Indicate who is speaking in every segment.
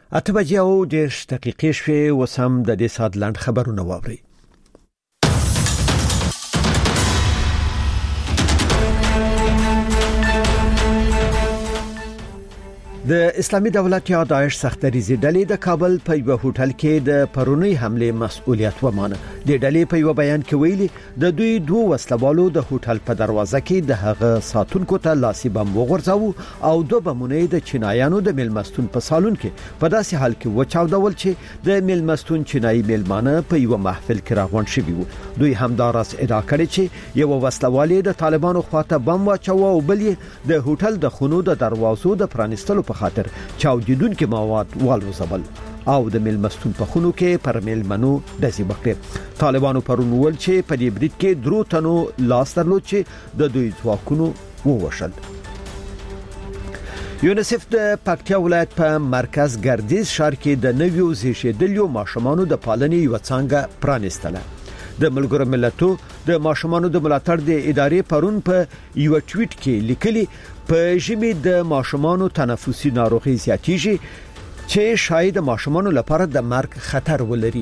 Speaker 1: 8:10 شوې وسم د دې سات لاند خبرونه واوري. د اسلامي دولت یا داعش سختریزي ډلې د کابل په یو هوټل کې د پرونی حمله مسؤلیت ومانه. د ډلې په یو بیان کې ویلي د دوی دوه وسلوالو د هوټل په دروازه کې د هغه ساتونکو ته لاسي بم وغورځاو او دوه بمونه د چینایانو د ملمستون په سالون کې په داسې حال کې وچاودول چې د ملمستون چینایي ملمانه په یو محفل کې راغونډ شوي وو. دوی همدارس ادعا کړې چې یو وسلوال د طالبانو خواته بم واچاوه او بل یې د هوټل د خونو د دروازو د پرانستلو په خاطر چاودیدونکو مواد والوزبل او د ملمستون په خونو کې پر ملمنو دزي وکړي. طالبانو پرون ول چې په دې بریټ کې درو تنو لاس درلود چې د دوی ځواکونو ووشل. یونیسف د پکتیا ولایت په مرکز ګردیز ښار کې د نویو زیږیدلو ماشومانو د پالنې یو څنګه پرانستله. د ملګرو ملتونو د ماشومانو د ملاتړ د ادارې پرون په یو ټویټ کې لیکلي په ژمي د ماشومانو تنفسي ناروغي زیاتېږي چې شاید ماشومانو لپاره د مرګ خطر ولري.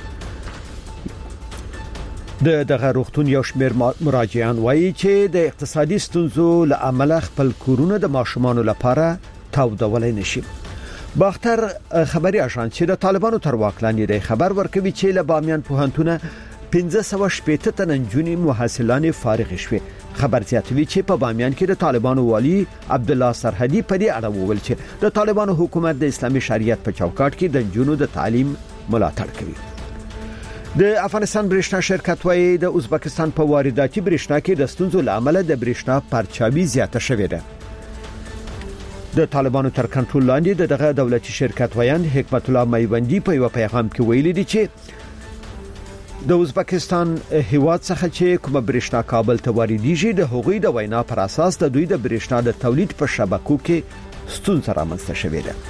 Speaker 1: دغه روغتون یو شمېر مراجعان وایي چې د اقتصادي ستونزو له امله خپل کورونه د ماشومانو لپاره تاودولای نشي. باختر خبري اژانس چې د طالبانو تر واک لاندې دی خبر ورکوي چې له بامیان پوهنتونه 1560 تن نجونې محصلانې فارغ شوې. خبر زیاتوي چې په بامیان کې د طالبانو والی عبد الله سرحدي په دې اړه وویل چې د طالبانو حکومت د اسلامي شریعت په چوکاټ کې د نجونو د تعلیم ملاتړ کوي. د افغانستان برېښنا شرکت وايي د ازبکستان په وارداتي برېښنا کې د ستونزو لامل د برېښنا پرچاوي زیاته شوې ده. د طالبانو تر کنټرول لاندې دغه دولتي شرکت وایند حکمت الله میوندی په یو پیغام کې ویلي دي چې د ازبکستان هیواد څخه چې کوم برېښنا کابل ته واردېږي د هغوی د وینا پر اساس د دوی د برېښنا د تولید په شبکو کې ستونزه رامنځته شوې ده.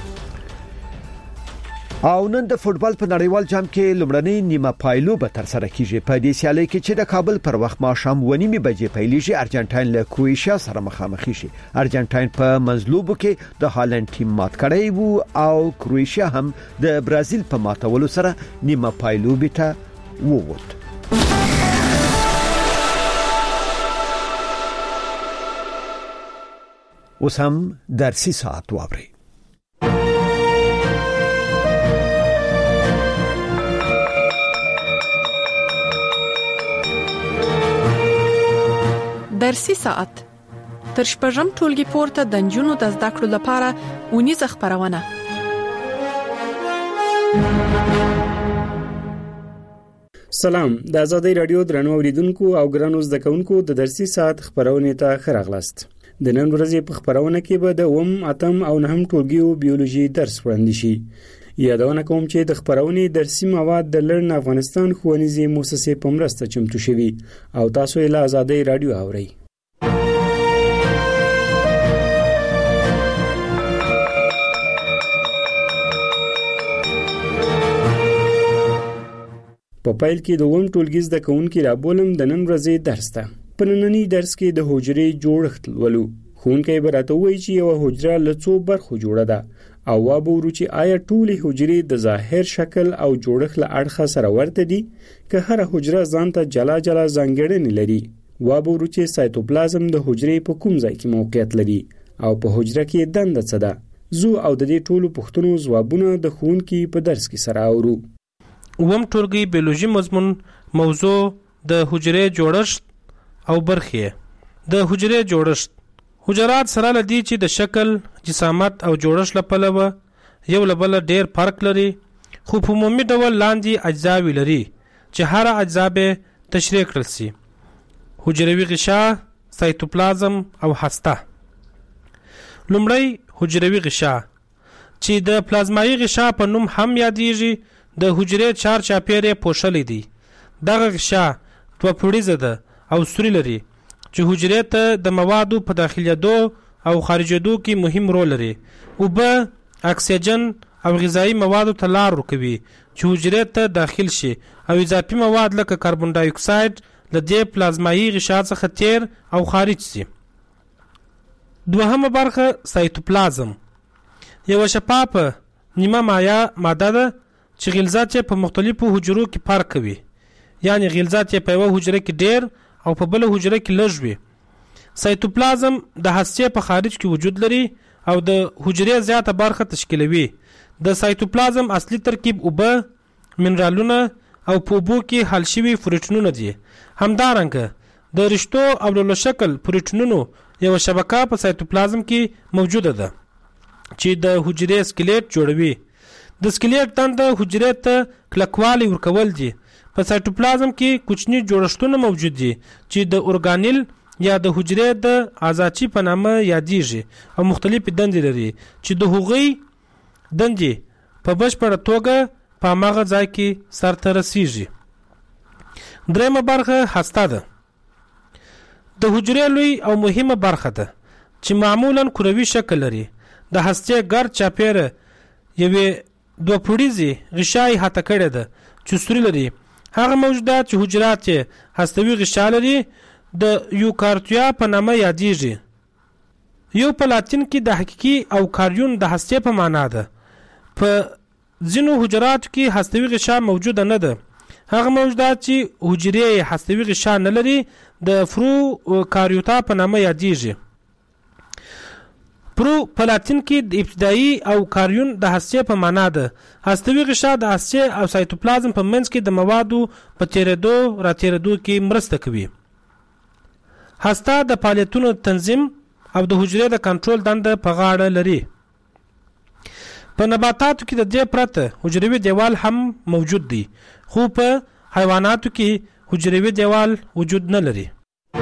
Speaker 1: او نن د فوتبال په نړیوال جام کې لومړنۍ نیمه پایلو به تر سره کیږي. په دې سیالي کې چې د کابل پر وخت ماښام 1:30 بجې پیلېږي ارجنټاین له کروشیا سره مخامخ شي. ارجنټاین په منځلوبو کې د هالند ټیم مات کړی وو او کروشیا هم د برازیل په ماتولو سره نیمه پایلو به ووت. اوس هم درسي ساعت واوري.
Speaker 2: درسي ساعت تر شپږم ټولګي پورته د نجونو د زده کړو لپاره اونیزه خبرونه.
Speaker 3: سلام، د آزادۍ رادیو درنو اوریدونکو او ګرانو زده کوونکو د درسي ساعت خبرونه ته خراغلاست. د نن ورځې په خبرونه کې به د 8 او 9 ټولګیو بیولوژي درس وړاندې شي. یادونه کوم چې د خبرونه درسي مواد د لرن افغانستان ښوونیزې مؤسسې په مرسته چمتو شوي او تاسو یې له آزادۍ رادیو اورئ. په پایل کې د وم ټولګي زده کوونکي رابولم د نن ورځې درس ته. په نننی درس کې د حجرې جوړښت ولولو. ښوونکی به راته وایي چې یوه حجره له څو برخو جوړه ده او وګورو چې آیا ټولې حجرې د ظاهر شکل او جوړښت له اړخه سره ورته دي که هر حجره ځان ته جلا جلا ځانګړنې لري. وګورو چې سایتوپلازم د حجرې په کوم ځای کې موقعیت لري او په حجره کې دنده څه ده. زو او د دې ټولو پوښتنو ځوابونه د ښوونکي په درس کې سره اورو.
Speaker 4: وم ټولګي بیولوژي مضمون موضوع د حجرې جوړښت او برخې. د حجرې جوړښت حجرات سره لدی چې د شکل، جسامت او جوړښت لپاره یو له بل ډیر فرق لري، خو په عمومي ډول لاندې اجزاوي لري چې هر اجزا به تشریح کړل شي: حجروي غشا، سایتوپلازم او هسته. لومړی حجروي غشا چې د پلازمایي غشا په نوم هم یادېږي د حجرې چار چاپیره پوښلې دي. دغه غشا دوه پوړیزه ده او سوري لري چې حجرې ته د موادو په داخليدو او خارجېدو کې مهم رول لري. اوبه، اکسیجن او غذایی موادو ته لار ورکوي چې حجرې ته داخل شي او اضافي مواد لکه کاربن ډای اکساید له دې پلازمایي غشا څخه تیر او خارج شي. دوهمه برخه سایتوپلازم، یو شفافه نیمه مایع ماده ده چې غلظات په مختلفو حجرو کې فرق کوي، یعنی غلظات په یو حجره کې ډیر او په بل حجره کې لږ وي. سایتوپلازم د هسته په خارج کې وجود لري او د حجرې زیاته برخه تشکیلوي. د سایتوپلازم اصلي ترکیب اوبه، منرالونه او په اوبو کې حل شوي پروټینونه دي. همدارنګه د رشتو او لولو شکل پروټینونو یو شبکه په سایتوپلازم کې موجوده ده چې د حجرې سکلیټ جوړوي. د سکلیټ دنده حجرې ته کلکوالی ورکول دي. په سایتوپلازم کې کوچني جوړښتونه موجود دي چې د اورګانیل یا د حجرې د آزاچي په نامه یادېږي او مختلفې دندې لري چې د هغوی دندې په بشپړه توګه په هغه ځای کې سرته رسیږي. درېمه برخه هسته ده. د حجرې لوی او مهمه برخه ده چې معمولا کروي شکل لري. د هسته ګرد چاپیره یوې دوه پوړیزې غشای هته کړې ده چې سوري لري. هغه موجودات چې حجرات هستوي غشا لري د یوکارتیا په نامه یادېږي. یو په لاتین کې د حقیقي او کاریون د هسته په معنا ده. په ځینو حجرات کې هستوي غشا موجوده نه ده. هغه موجودات چې حجرې هستوي غشا نه لري د فرو کاریوتا په نامه یادېږي. پرو په لاتین کې د ابتدایي او کاریون د هسته په معنا ده. هستوي غشا د هسته او سایتوپلازم په منځ کې د موادو په تیرېدو راتیرېدو کې مرسته کوي. هسته د فعالیتونو تنظیم او د حجرې د کنټرول دنده په غاړه لري. په نباتاتو کې د دې پرته حجروي دیوال هم موجود دی، خو په حیواناتو کې حجروي دیوال وجود نه لري.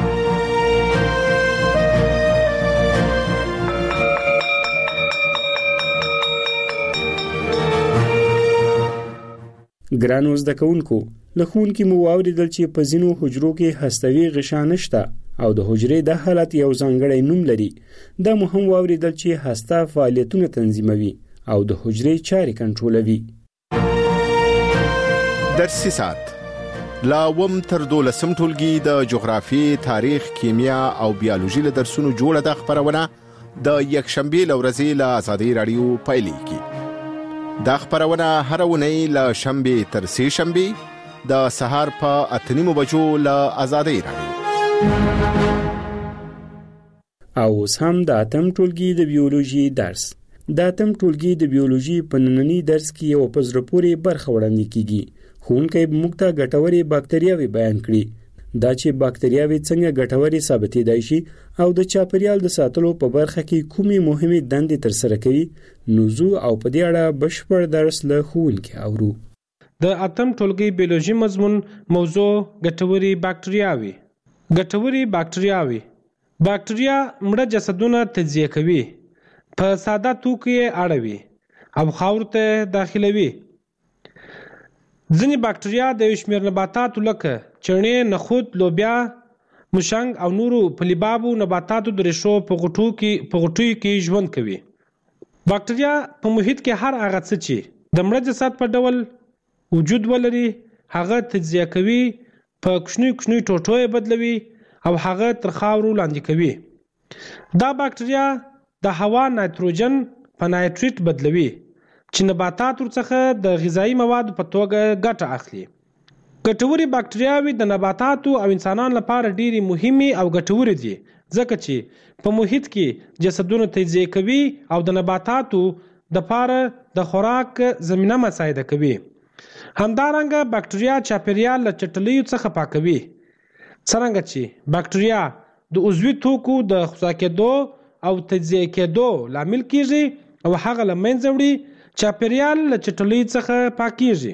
Speaker 3: ګرانو زده کوونکو، له ښوونکي مو واورېدل چې په ځینو حجرو کې هستوي غشا نشته او د حجرې د حالت یو ځانګړی نوم لري. دا مو هم واورېدل چې هسته فعالیتونه تنظیموي او د حجرې چارې کنټرولوي.
Speaker 5: درسي ساعت لا وم تر 12 ټولګي د جغرافي، تاریخ، کیمیا او بیولوژي له درسونو جوړه د خبرونه د یکشنبه لورځي له آزادۍ رادیو پایلیږي. دا خبرونه هر ونی له شنبه تر سه شنبه د سهار په 8:30 بجو له آزادۍ رادیو.
Speaker 3: او اوس هم د اتم ټولګي د بیولوژي درس. د اتم ټولګي د بیولوژي په نننی درس کې یو په زړه پورې برخه وړاندې کیږي. ښوونکی موږ ته ګټورې باکتریاوې بیان کړي. دا چې باکتریاوې څنګه ګټورې ثابتېدای شي او د چاپیریال د ساتلو په برخه کې کومې مهمې دندې ترسره کوي، نوزو او په دې اړه بشپړ درس له ښوونکي اورو.
Speaker 4: د اتم ټولګي بیولوژي مضمون موضوع ګټورې باکتریاوې. ګټورې باکتریاوې. باکتریا مړه جسدونه تجزیه کوي، په ساده توکو یې اړوي او خاور ته داخلوي. ځینې باکتریا د یو شمېر نباتاتو لکه چڼې، نخود، لوبیا، مشنګ او نورو پلیبابو نباتاتو د ریښو په غوټیو کې ژوند کوي. باکتریا په محیط کې هر هغه څه چې د مړه جسد په ډول وجود ولري هغه تجزیه کوي، په کوچني ټوټو یې بدلوي او هغه تر خاورو لاندې کوي. دا باکتریا د هوا نایتروجن په نایتریت بدلوي چې نباتات ورڅخه د غذایی موادو په توګه ګټه اخلي. ګټورې باکتریاوې د نباتاتو او انسانانو لپاره ډېرې مهمې او ګټورې دي ځکه چې په محیط کې جسدونه تجزیه کوي او د نباتاتو لپاره د خوراک زمینه مساعده کوي. همدارنګه باکتریا چاپیریال له چټلیو څخه پاکوي. څرنګه چې باکتریا د عضوي توکو د خصا کېدو او تجزیه کېدو لامل کیږي او هغه له منځه وړي، چاپیریال له چټلیو څخه پاکیږي.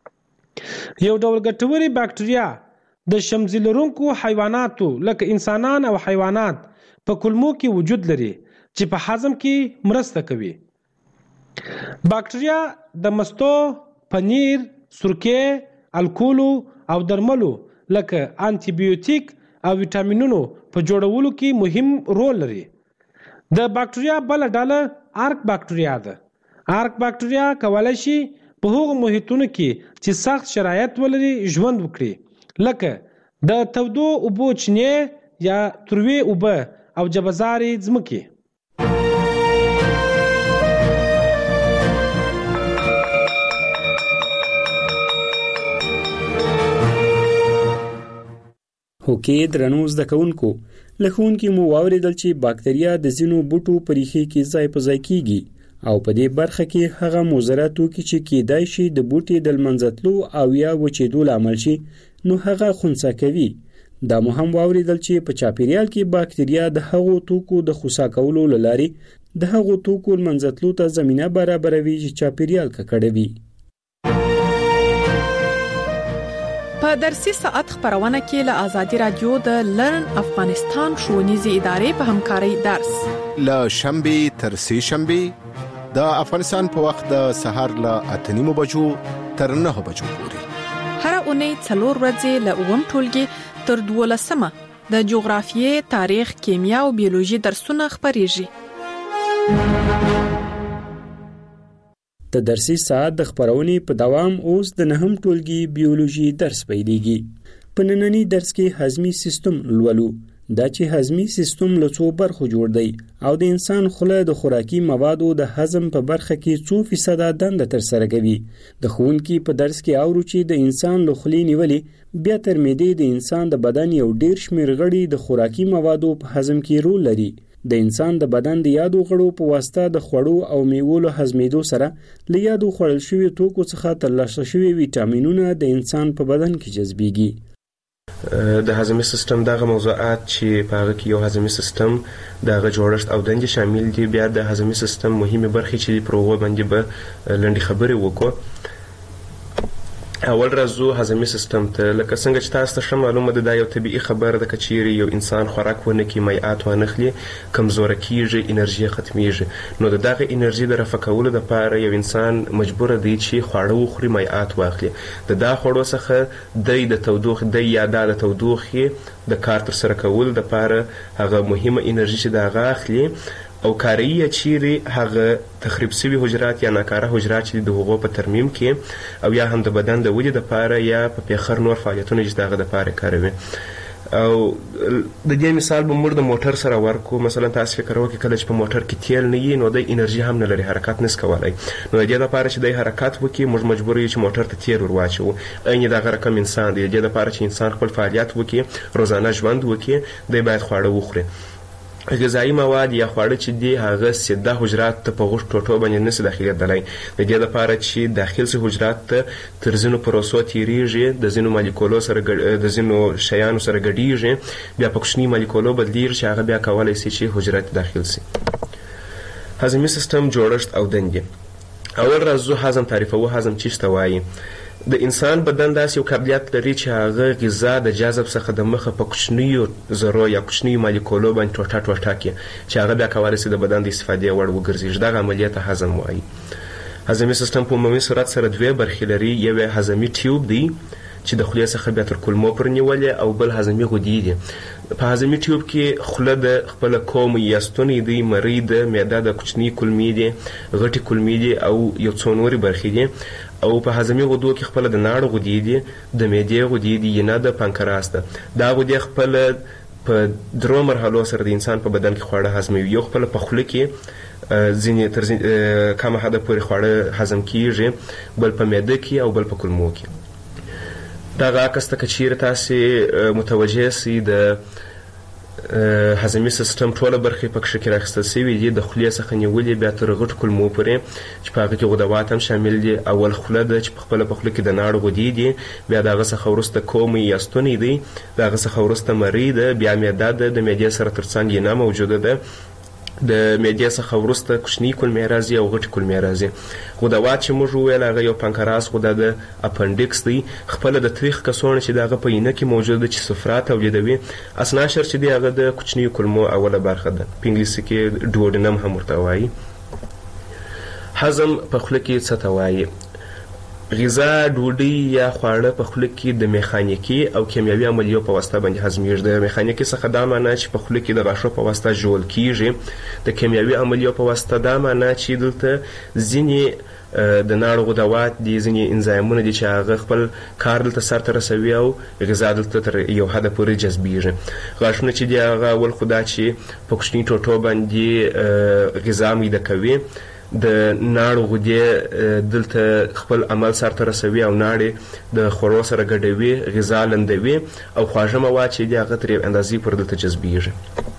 Speaker 4: یو ډول ګټورې باکتریا د شمزي لرونکو حیواناتو لکه انسانان او حیوانات په کولمو کې وجود لري چې په هضم کې مرسته کوي. باکتریا د مستو، پنیر، سرکې، الکولو او درملو لکه انټي بیوټیک او ویټامینونو په جوړولو کې مهم رول لري. د باکتریا بل ډله آرک باکتریا ده. آرک باکتریا کولای شي په هغو محیطونو کې چې سخت شرایط ولري ژوند وکړي، لکه د تودو اوبو چینې یا تروې اوبه او جبزارې ځمکې.
Speaker 3: هوکې درنو زده کوونکو له ښوونکي مو واورېدل چې باکتریا د ځینو بوټو په ریښې کې ځای په ځای کیږي او په دې برخه کې هغه مضره توکي چې کیدای شي د بوټي د لمنځتلو او یا وچېدو لامل شي نو هغه خنثی کوي. دا مو هم واورېدل چې په چاپیریال کې باکتریا د هغو توکو د خنثی کولو له لارې د هغو توکو لمنځتلو ته زمینه برابروي چې چاپیریال ککړوي.
Speaker 2: په درسي ساعت خبرونه کې له آزادي رادیو د لرن افغانستان ښوونیزې ادارې په همکارۍ درس
Speaker 5: له شنبه تر سه شنبه د افغانستان په وخت د سهار له 8:30 بجو تر 9 بجو پورې
Speaker 2: هر اونۍ 4 ورځې له 9 ټولګي تر 12 د جغرافیې، تاریخ، کیمیا او بیولوژي درسونه خبريږي.
Speaker 3: د درسي ساعت د خبرونې په دوام اوس د 9 ټولګي بیولوژي درس پیلېږي. په نننی درس کې هضمي سیستم لولو. دا چې هضمي سیستم له څو برخو جوړ دی او د انسان خوله د خوراکي موادو د هضم په برخه کې 2% دنده تر سره کوي. د ښوونکي په درس کې اورو چې د انسان له خولې نیولې بیا تر معدې د انسان د بدن یو ډیر شمیر غړي د خوراکي موادو په هضم کې رول لري. د انسان د بدن د یادو غړو په واسطه د خوړو او میوو له هضمېدو سره له یادو خوړل شوي توکو څخه ترلاسه شوي ویټامینونه د انسان په بدن کې جذبېږي.
Speaker 6: د هضمي سیستم دغه موضوعات چې په هغه کې یو هضمي سیستم دغه جوړښت او دندې شامل دي. بیا د هضمي سیستم مهمه برخې چې پر هغه باندې به لنډې خبرې وکړو. اول راځو هضمي سیستم ته. لکه څنګه چې تاسو ته معلومه ده دا یو طبيعي خبره ده چې یو انسان خوراک ونه کې مایعات ونخلي کمزور کیږي انرژي ختميږي. نو دغه انرژي د رفع کولو لپاره یو انسان مجبور دی چې خواړه وخوري مایعات واخلي. دا خوړو څخه د تودوخه د یاده د تودوخه د کار تر سره کول لپاره هغه مهمه انرژي چې دا غاخلي او کاریه چیرې هغه تخریب شوی حجرات یا ناکاره حجرات چې د هغو په ترمیم کې او یا هم د بدن د ودې لپاره یا په پیخر نور فعالیتونه چې دغه لپاره کاروي. او د دې مثال به موږ د موټر سره ورکو. مثلا تاسو فکر وکړئ کله چې په موټر کې تیل نه وي نو د انرژي هم نه لري حرکت نس کولای. نو د دې لپاره چې د حرکت وکړي موږ مجبور یو چې موټر ته تیل ورواچو. عین دغه رقم انسان دی. د دې لپاره چې انسان خپل فعالیت وکړي روزانه ژوند وکړي دی باید خواړه وخوري. غذایی مواد یا خواړه چې دی هغه سیده حجرات ته په غوښ ټوټو باندې نس داخليدلای. د دې لپاره چې داخل سي حجرات ته تر ځینو پروسو تیریږي د ځینو مالیکولو سره د ځینو شیانو سره ګډیږي بیا په کوچني مالیکولو بدلیږي چې هغه بیا کولای شي چې حجرات داخل سي. هضمي سیستم جوړښت او دندې. اول راځو هضم تعریفو. هضم څه ته وایي؟ د انسان بدن داسې یو قابلیت لري چې هغه غذا د جذب څخه د مخه په کوچنیو ذرو یا کوچنیو مالیکولو باندې ټوټه کړي چې هغه بیا کولای شي د بدن د استفادې وړ وګرځي. دغه عملیات هضم وایي. هضمي سیستم په عمومي صورت سره دوه برخې لري. یو هضمي ټیوب دی چې د خولې څخه بیا تر کولمو پورې نیولې او بل هضمي غدې دي. په هضمي ټیوب کې خوله د خپل کوم یا ستونی دی، مری د معده د کوچنی کولمې دي، غټي کولمې دي او یو څو نورې برخې دي. او په هضمي غدو کې خپل د ناړو غدې دي، د معدې غدې دي یا نه د پانکراس ده. دا غدې خپل په درو مرحلو سره د انسان په بدن کې خواړه هضموي. یو خپل په خوله کې ځینې تر کومه حده پورې خواړه هضم کیږي، بل په معده کې او بل په کولمو کې. دا عکس ته کچیر تاسو متوجه سي د هضمي سیستم ټول برخې په کې راخستل شوی دي. د خولې څخه نیولې بیا تر غټ کولمو پورې چې په هغه کې غدوات هم شامل دي. اول خوله ده چې په خپل په خوله کې د ناړو غدې دي، بیا دغه څخه وروسته کومې یا ستونی دي، دغه څخه وروسته مری ده، بیا معده ده، د معدې سره ترڅنګ یې نه موجوده ده، د معدې څخه وروسته کوچنی کولمې راځي او غټ کولمې راځي. غدوات چې موږ ویل هغه یو پانکراس غده ده، اپنډکس دی، خپل د تریخ کسونه چې دغه په ینه کې موجوده چې صفرات تولیدوي. اسناشر چې دی هغه د کوچنی کولمو اوله برخه ده، په انګلیسي کې ډوډنم هم ورته وایي. هضم په خوله کې څه ته وایي؟ غذا ډوډۍ یا خواړه په خوله کې د میخانیکي او کیمیاوي عملیو په واسطه باندې هضمېږي. د میخانیکي څخه دا معنی چې په خوله کې د غاښو په واسطه ژوول کیږي. د کیمیاوي عملیو په واسطه دا معنی چې دلته ځینې د ناړو غدوات دي، ځینې انزایمونه دي چې هغه خپل کار دلته سرته رسوي او غذا دلته تر یو حده پورې جذبېږي. غاښونه چې دي هغه اول خو دا چې په کوچني ټوټو باندې غذا میده کوي، د ناړو غدې دلته خپل عمل سرته رسوي او ناړې د خوړو سره ګډوي، غذا لندوي او خواږه مواد چې دي هغه تر اندازې پورې دلته جذبیږي.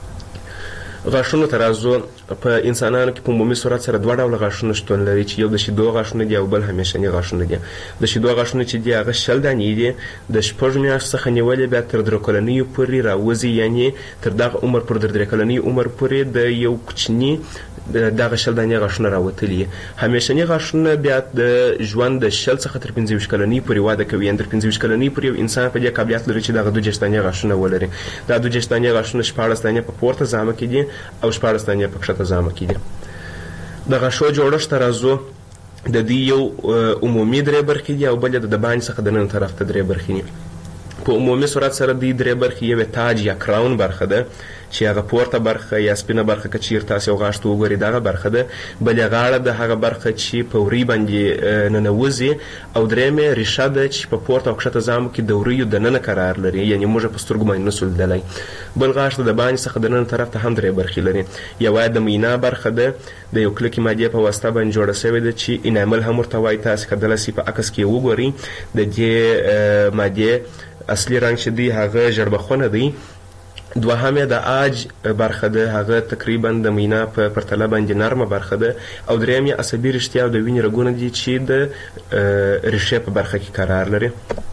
Speaker 6: غاښونو ته راځو. په انسانانو کې په عمومي صورت سره دوه ډوله غاښونه شتون لري چې یو د شیدو غاښونه دي او بل همیشني غاښونه دي. د شیدو غاښونه چې دي هغه 60 دانې دي، د 6 میاشتو څخه نیولې بیا تر 3 کلنیو پورې راوځي، یعنی تر دغه عمر پورې تر 3 کلنۍ عمر پورې د یو کوچني دغه 60 دانې غاښونه راوتلي. همیشني غاښونه بیا د ژوند د 60 څخه تر 25 کلنۍ پورې واده کوي، یعنی تر 25 کلنۍ پورې یو انسان په دې قابلیت لري چې دغه 2 دانې غاښونه ولري. دا 2 دانې غاښونه 14 دانې په پورته ځامه کې دي او 14 دانې په کښته ځامه کې دي. د غاښو جوړښت ته راځو. د دې یو عمومي 3 برخې دي او بل د باندې څخه د نن طرف ته 3 برخې دي. په عمومي صورت سره د 3 برخې یو تاج یا کراون برخه ده چې هغه پورته برخه یا سپینه برخه که چیرته تاسو غاښ ته وګورئ دغه برخه ده، بلې غاړه د هغه برخه چې په وری باندې ننوځي، او درېمې ریشه ده چې په پورته او کښته ځامو کې د وریو دننه قرار لري، یعنی موږ په سترګو باندې نسو لیدلی. بل غاښ د باندې څخه د نن طرف ته هم 3 برخې لري. یوه د مینا برخه ده، د یو کلکې مادې په واسطه باندې جوړه شوې ده چې انامل هم ورته وایي. تاسو کدلی شئ په عکس کې وګورئ د دې مادې اصلي رنګ چې دی هغه ژړبخونه دی. دوهمه د آج برخه ده، هغه تقریبا د مینا په پرتله باندې نرمه برخه ده. او درېیمه عصبي رشتیا او د وینې رګونه دي چې د ریښې په برخه کې قرار لري.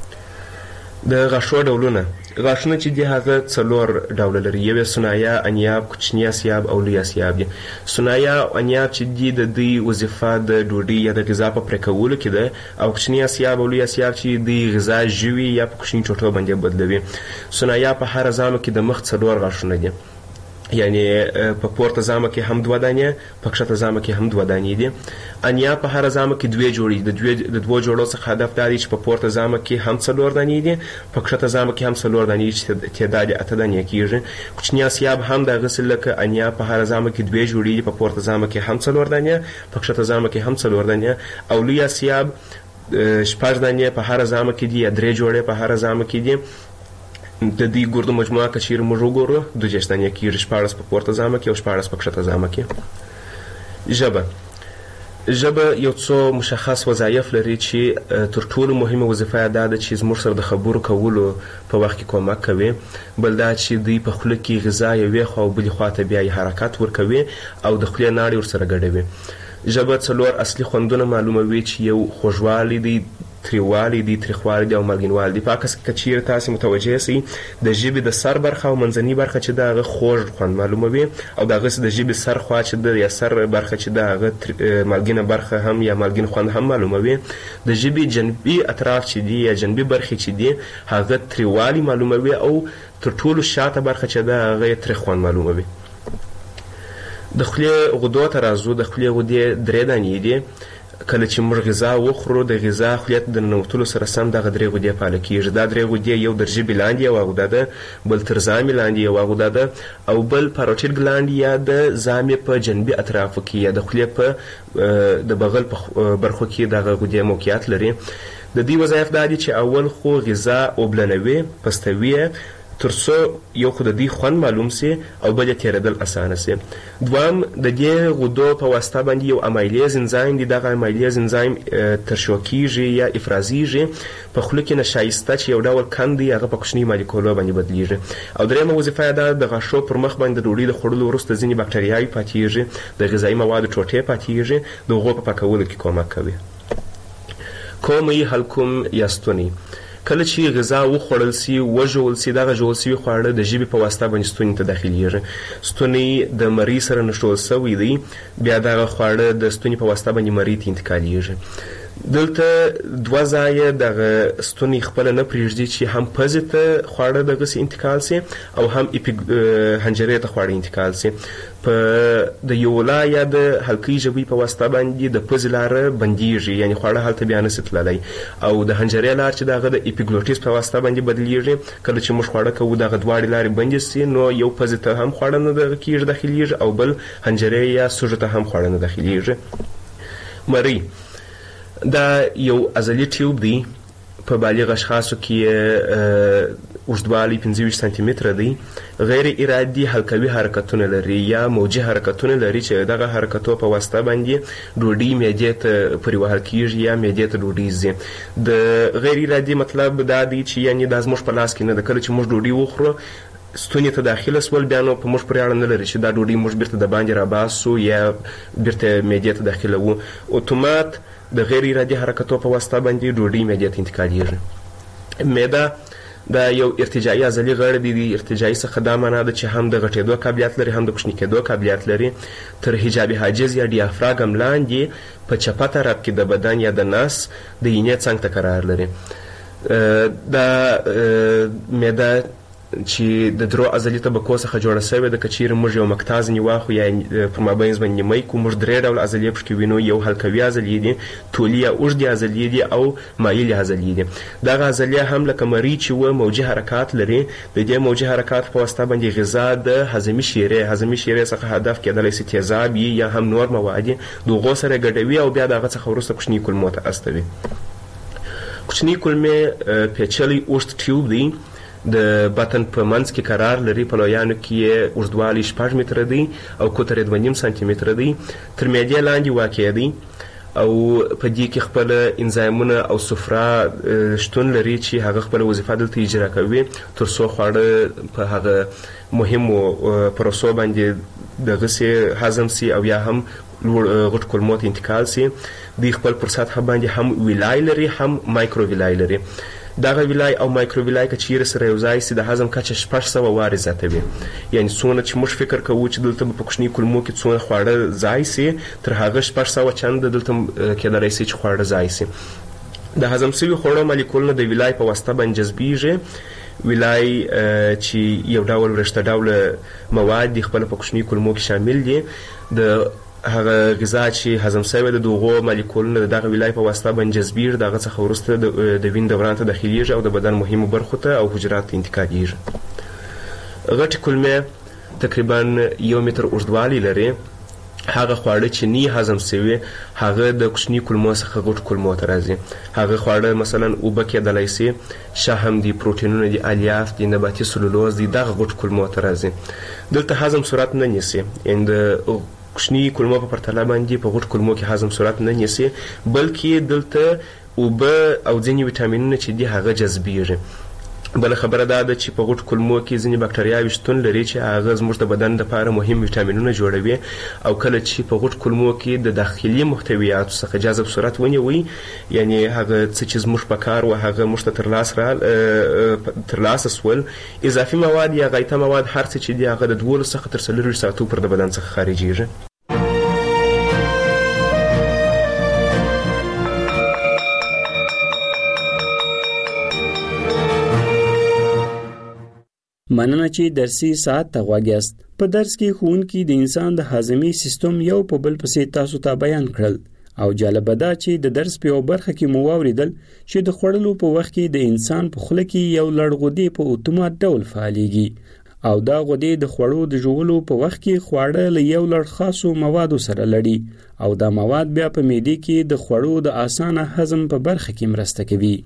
Speaker 6: د غاښو ډولونه. غاښونه چې دي هغه 4 ډوله لري. یو سنایا، انیاب، کوچني اسیاب او لوی اسیاب دي. سنایا او انیاب چې دي د دوی وظیفه د ډوډۍ یا د غذا په پرې کولو کې ده، او کوچني اسیاب او لوی اسیاب چې د غذا ژوي یا په کوچني ټوټو باندې بدلوي. سنایا په هر ځامو کې د مخ 4 غاښونه دي، یعنی په پورته ځامه کې هم 2 دانې، په کښته ځامه کې هم 2 دانې دي. انیا په هر ځامه کې 2 جوړې دي. د 2 جوړو څخه هدف دا دی چې په پورته ځامه کې هم 4 دانې دي، په کښته ځامه کې هم 4 دانې چې تعداد 8 دانې کیږي. کوچني اسیاب هم د غسل لکه انیا په هر ځامه کې 2 جوړې دي، په پورته ځامه کې هم 4 دانې، په کښته ځامه کې هم 4 دانې. او لوی اسیاب 6 دانې په هر ځامه کې دي یا 3 جوړې په هر ځامه کې دي. د دې ګردو مجموعه که چیرې موږ وګورو 2 دانې کیږي، 14 په پورته ځامه کې او 14 په کښته ځامه کې. ژبه یو څو مشخص وظایف لري چې تر ټولو مهمه وظیفه یې دا ده چې زموږ سره د خبرو کولو په وخت کې کومک کوي. بل دا چې دوی په خوله کې غذا یوې خوا او بلې خوا ته بیا یې حرکت ورکوي او د خولې ناړې ورسره ګډوي. ژبه 4 اصلي خوندونه معلوموي چې یو خوږوالی دی، تریوالی دی، تریخوالی دی او مالګینوالی دی. په عکس کې که چیرې تاسې متوجه سئ د ژبې د سر برخه او منځنۍ برخه چې د هغه خوږ خوند معلوموي، او دغسې د ژبې سر خوا چې د یا سر برخه چې د هغه مالګینه برخه هم یا مالګین خوند هم معلوموي. د ژبې جنبي اطراف چې دي یا جنبي برخې چې دي هغه تریوالی معلوموي، او تر ټولو شاته برخه چې د هغه تریخ خوند معلوموي. د خولې غدو ته راځو. د خولې غدې 3 دانې دي. کله چې موږ غذا وخورو د غذا خولې ته د ننوتلو سره سم دغه 3 غدې فعاله کیږي. دا 3 غدې یو د ژبې لاندې یوه غده ده، بل تر ځامې لاندې یوه غده ده، او بل پاروټیډ ګلاند یا د ځامې په جنبي اطرافو کې یا د خولې په د بغل په برخو کې دغه غدې موقعیت لري. د دې وظایف دا دي چې اول خو غذا اوبلنوي، پستوي، ترڅو یو خو د دې خوند معلوم سي او بل یې تېرېدل اسانه سي. دوام د دې غدو په واسطه باندې یو امایلیز انزایم دی. دغه امایلیز انزایم ترشح کیږي یا افرازیږي په خوله کې نشایسته چې یو ډول کند دی هغه په کوچني مالیکولو باندې بدلیږي. او درېیمه وظیفه یې دا د غاښو پر مخ باندې د ډوډۍ د خوړلو وروسته ځینې بکټریاوې پاتېږي، د غذایي موادو ټوټې پاتېږي، د هغو په پاکولو کې کومک کوي. کومې حلقوم یا ستونی. کله چې غذا وخوړل سي وژول سي دغه ژول سوي خواړه د ژبې په واسطه باندې ستوني ته داخلیږي. ستونی د مرۍ سره نښلول سوی دی، بیا دغه خواړه د ستوني په واسطه باندې مرۍ ته انتقالیږي. دلته 2 ځایه دغه ستوني خپله نه پرېږدي چې هم پزې ته خواړه دغسې انتقال سي او هم حنجرې ته خواړه انتقال سي. په د یولا یا د حلقې ژبې په واسطه باندې د پزې لاره بندیږي، یعنی خواړه هلته بیا نسي تللی، او د حنجرې لار چې دغه د اپیګلوټیس په واسطه باندې بدلیږي. کله چې موږ خواړه کوو دغه 2 لارې بندې سي نو یو پزې ته هم خواړه نه داخلیږي او بل حنجرې یا سوژه ته هم خواړه نه داخلیږي. مرۍ دا یو عضلي ټیوب دی. په بالغ اشخاصو کې اوږدوالی 25 سانتي متره دی. غیر ارادي حلقوي حرکتونه لري یا موجي حرکتونه لري چې دغه حرکتو په واسطه باندې ډوډۍ معدې ته پورې وهل کیږي یا معدې ته ډوډۍ ځي. د غیر ارادي مطلب دا دی چې یعنی دا زموږ په لاس کې نه ده. کله چې موږ ډوډۍ وخورو ستوني ته داخله سول بیا نو په موږ پورې اړه نه لري چې دا ډوډۍ موږ بیرته د باندې راباسو یا بیرته معدې ته داخله وو. اتومات د غیر ارادي حرکتو په واسطه باندې ډوډۍ معدې ته انتقالېږي. معده دا یو ارتجاعي عضلي غړی دی. د ارتجاعي څخه دا معنا ده چې هم د غټېدو قابلیت لري هم د کوچني کېدو قابلیت لري. تر حجاب حاجز یا ډیافراګم لاندې په چپه طرف کې د بدن یا د نس د اینې څنګ ته قرار لري. دا معده چې د درو عضلي طبقو څخه جوړه شوې ده. که چیرې موږ یو مقطع ځینې واخلو یا په مابینځ باندې نیمه کړو، موږ درې ډوله عضلې پکې وینو. یو حلقوي عضلې دي، طولي یا اوږدې عضلې دي او مایلې عضلې دي. دغه عضلې هم لکه مرۍ چې وه موجي حرکات لري. د دې موجي حرکات په واسطه باندې غذا د هضمي شیرې څخه هدف کېدلی شي تیزاب یا هم نور مواد د هغو سره ګډوي او بیا د هغه څخه وروسته کوچني کولمو ته استوي. کوچني کولمې پیچلی اوږد ټیوب دی، د بطن په منځ کې قرار لري. په لویانو کې یې اوږدوالی 6 متره دی او قطر یې 2.5 سانتي متره دی. تر معدې لاندې واقع دی او په دې کې خپل انزایمونه او صفرا شتون لري چې هغه خپل وظیفه دلته اجرا کوي تر څو خواړه په هغه مهمو پروسو باندې دغسې هضم سي او یا هم غټ کولمو ته انتقال سي. دوی خپل پر سطحه باندې هم ویلای لري هم مایکرو ویلای لري. دغه ویلای او مایکرو ویلای که چیرې سره یو ځای سي د هضم کچه 600 وارې زیاتوي. یعنې څونه چې موږ فکر کوو چې دلته به په کوچني کولمو کې څونه خواړه ځای سي، تر هغه 600 چنده دلته کېدلی سي چې خواړه ځای سي. د هضم سوي خوړو مالیکولونه د ویلای په واسطه باندې جذبیږي. ویلای چې یو ډول رشته ډوله مواد دي خپل په کوچني کولمو کې شامل دي. د هغه غذا چې هضم شوی د دغو مالیکولونو د دغه ویلای په واسطه باندې جذبیږي. دغه څخه وروسته د وینې دوران ته داخلیږي او د بدن مهمو برخو ته او حجراتو ته انتقالېږي. غټې کولمې تقریبا 1 متر اوږدوالی لري. هغه خواړه چې نه هضم شوي هغه د کوچني کولمو څخه غټ کولمو ته راځي. هغه خواړه مثلا اوبه کېدلی سي، شحم دي، پروټینونه دي، الیاف دي، نباتي سلولوز دي، دغه غټ کولمو ته راځي. دلته هضم صورت نه نیسي. یعنې د کوچني کولمو په پرتله باندې په غټ کولمو کې هضم صورت نه نیسي، بلکې دلته اوبه او ځینې ویټامینونه چې دي هغه جذبیږي. بله خبره دا ده چې په غټ کولمو کې ځینې بکټریاوې شتون لري چې هغه زموږ د بدن لپاره مهم ویټامینونه جوړوي. او کله چې په غټ کولمو کې د داخلي محتویاتو څخه جذب صورت ونیوي، یعنې هغه څه چې زموږ په کار و هغه موږ ته ترلاسه سول، اضافي مواد یا غایطه مواد هر څه چې دي هغه د 12 څخه تر 24 ساعتو پر د بدن څخه خارجیږي.
Speaker 3: مننه چې درسي ساعت ته غوږ یاست. په درس کې ښوونکي د انسان د هاضمي سیستم یو په بل پسې تاسو ته بیان کړل او جالبه ده چې د درس په یو برخه کې مو واوریدل چې د خوړلو په وخت کې د انسان په خوله کې یو لړ غدې په اتومات ډول فعالېږي او دا غدې د خوړو د ژوولو په وخت کې خواړه له یو لړ خاصو موادو سره لړي او دا مواد بیا په معدې کې د خوړو د اسانه هضم په برخه کې مرسته کوي.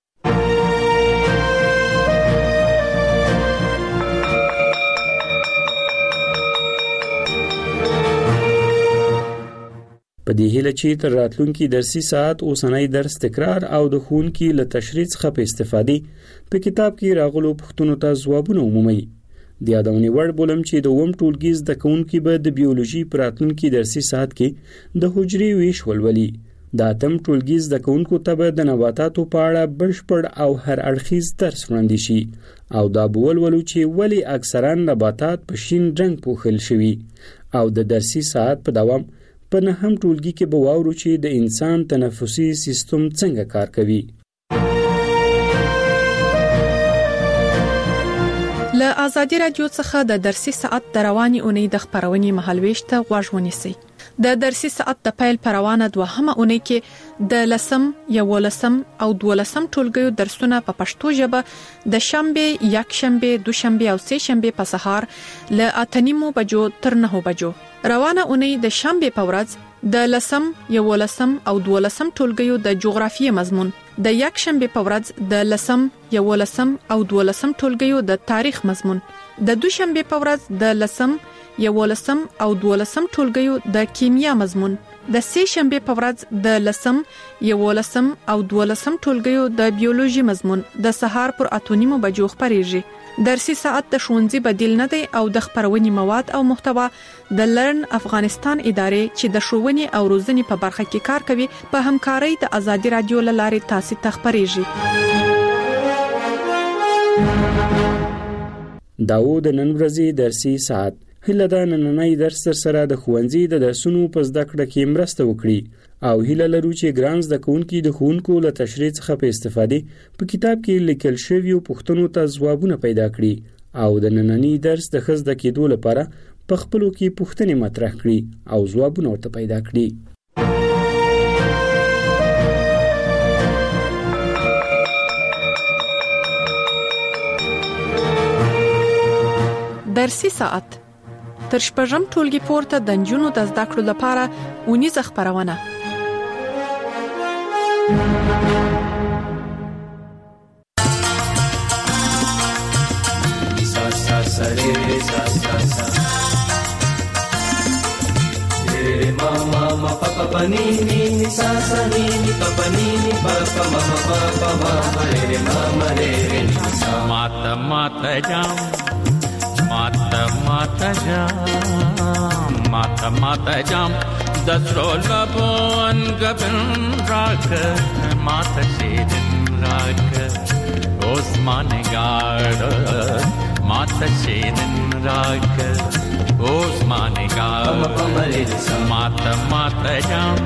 Speaker 3: په دې هیله چې تر راتلونکي درسي ساعت اوسنۍ درس تکرار او د ښوونکي له تشریح څخه په استفادې په کتاب کې راغلو پوښتنو ته ځوابونه ومومئ. د یادونې وړ بولم چې د اووم ټولګي زده کوونکي به د بیولوژي په راتلونکي درسي ساعت کې د حجرې ویش ولولي. د اتم ټولګي زده کوونکو ته به د نباتاتو په اړه بشپړ او هر اړخیز درس وړاندې شي او دا به ولولو چې ولې اکثرا نباتات په شین رنګ پوښل شوي او د درسي ساعت په دوام په نهم ټولګي کې به واورو چې د انسان تنفسي سیستم څنګه کار کوي.
Speaker 2: له آزادي رادیو څخه د درسي ساعت د رواني اونۍ د خبرونې مهالويش ته غوږ ونیسئ. د درسي ساعت د پیل پروانه دوهمه اونۍ کې د 10 11 او 12 ټولګیو درسونه په پښتو ژبه د شنبه، یکشنبه، دوشنبه او سه شنبه په سهار له 8:30 بجو تر 9 بجو روانه اونۍ د شنبه په ورځ د لسم، یولسم او دولسم ټولګیو د جغرافیې مضمون، د یک شنبه په ورځ د لسم، یولسم او دولسم ټولګیو د تاریخ مضمون، د دوشنبه په ورځ د لسم، یولسم او دولسم ټولګیو د کیمیا مضمون، د سه شنبه په ورځ د لسم، یولسم او دولسم ټولګیو د بیولوژي مضمون د سهار پر 8:30 بجو خبرېږي. درسي ساعت د ښوونځي بدیل نه دی او د خبرونې مواد او محتوا د لرن افغانستان ادارې چې د ښوونې او روزنې په برخه کې کار کوي په همکارۍ د ازادي رادیو لارې تاسو ته خبرېږي.
Speaker 3: داو د نن ورځې درسي ساعت هله دا نننۍ درس سره د ښوونځي د درسونو په زده کړه کې مرسته وکړي او هله لرو چې ګران زده کوونکي د ښوونکو له تشریح څخه په استفادې په کتاب کې لیکل شویو پوښتنو ته ځوابونه پیدا کړي او د نننۍ درس د ښه زده کېدو لپاره په خپلو کې پوښتنې مطرح کړي او ځوابونه ورته پیدا کړي.
Speaker 2: درسي ساعت تر شپږم ټولګي پورته د نجونو د زده کړو لپاره اونیزه خبرونه.
Speaker 7: Mata jam, mata mata jam, dasrol labon gabin rak, mata shedin rak, Osman gard, mata shedin rak, Osman gard, mata mata jam,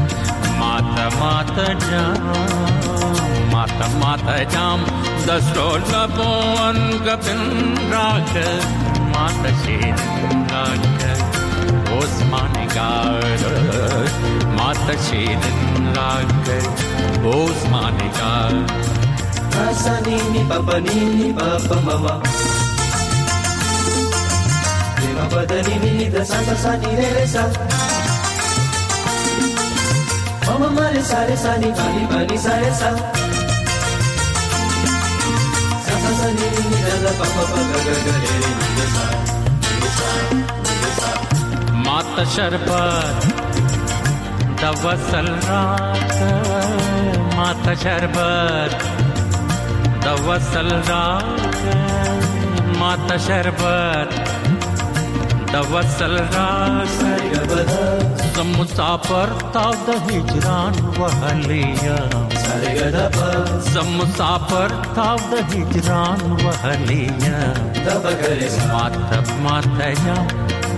Speaker 7: mata jam, mata jam, dasrol labon gabin rak, mata shedin rak, Osman gard, mata shedin rak, Osman gard.
Speaker 8: Asanini papa mama, lima padanini da sa sa ni re sa, mama mare sa ni pani sa re sa, sa ni da papa ga ga re ni sa.
Speaker 7: Mata sharbat da wasal raat, mata sharbat da wasal raat, mata sharbat da wasal raat, zam musafir ta da hijran wahliya, zam musafir ta da hijran wahliya, mata mata jam,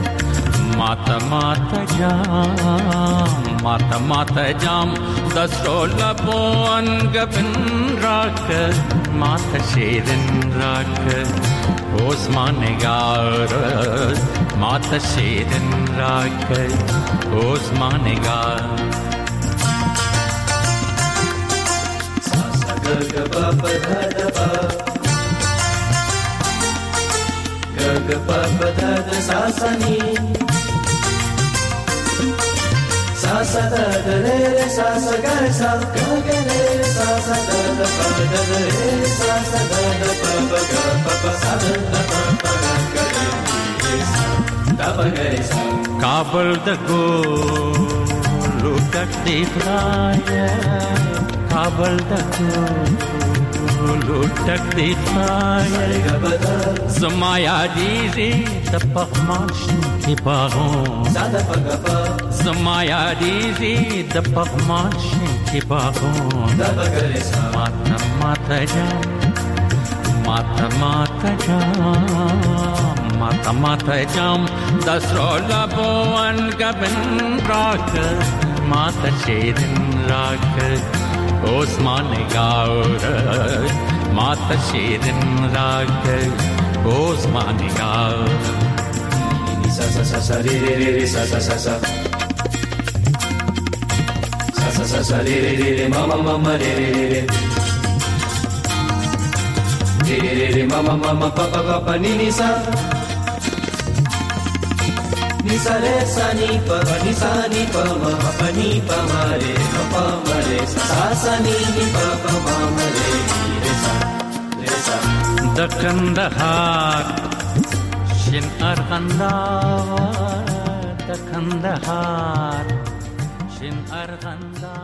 Speaker 7: mata jam, mata jam, dasrol labon gabin rak, mata shedin rak, Osman gard, mata shedin rak, Osman gard.
Speaker 8: Sa sa ga ga pa pa da da pa, ga ga pa pa da da sa sa ni. Sa sa da da re sa sa ga sa ga ga re sa sa da da pa da re sa sa da da pa pa ga pa pa sa da pa pa ga re sa da pa ga re sa.
Speaker 7: Kabul da go lutak dikhaya, Kabul da go lutak dikhaya, Zamaya dizi da pakhmash ki bagon,
Speaker 8: Sada pa ga pa,
Speaker 7: Zamaya dizi da pakhmash ki bagon,
Speaker 8: da pa ga re sa.
Speaker 7: Mata mata jam, mata jam, mata jam, dasrol labon gabin rak, mata shedin rak, Osman gard, mata shedin rak, Osman gard.
Speaker 8: Sa sa sa sa re sa sa sa sa, sa sa sa re mama re. Re mama papa ni sa, ni sa re sa ni pa ma pa ni pa ma re sa sa ni pa ma re re sa
Speaker 7: د کندهار شین ارغنداوه د کندهار شین ارغنداوه